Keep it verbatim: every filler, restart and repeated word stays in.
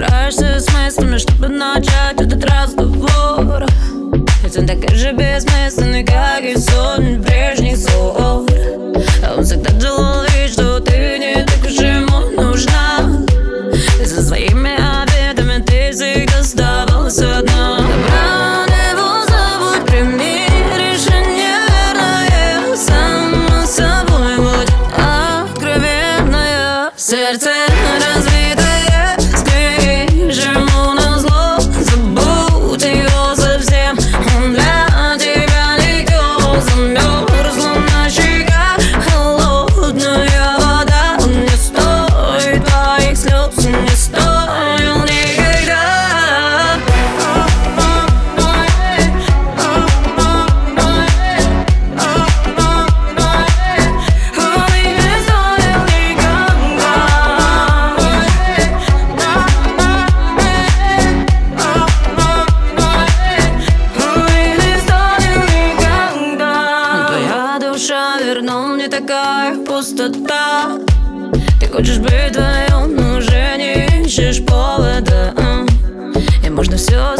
собираешься с мыслями, чтобы начать этот разговор. Ведь он такой же бессмысленный, как и сотни прежних ссор. А он всегда делал вид, что ты не так уж ему нужна. И со своими обидами ты всегда оставалась одна. Рано его забудь, прими решение верное. Сама собой будь откровенная. Сердце разбитое, скрипишь ему назло. Забудь его совсем, он для тебя никто. Замерзла на щеках холодная вода. Он не стоит твоих слез, не стоил никогда. Он и не стоил никогда. Он и не стоил никогда. Твоя душа вернула мне такая пустота. Ты хочешь быть вдвоем, но уже не ищешь повода. И можно все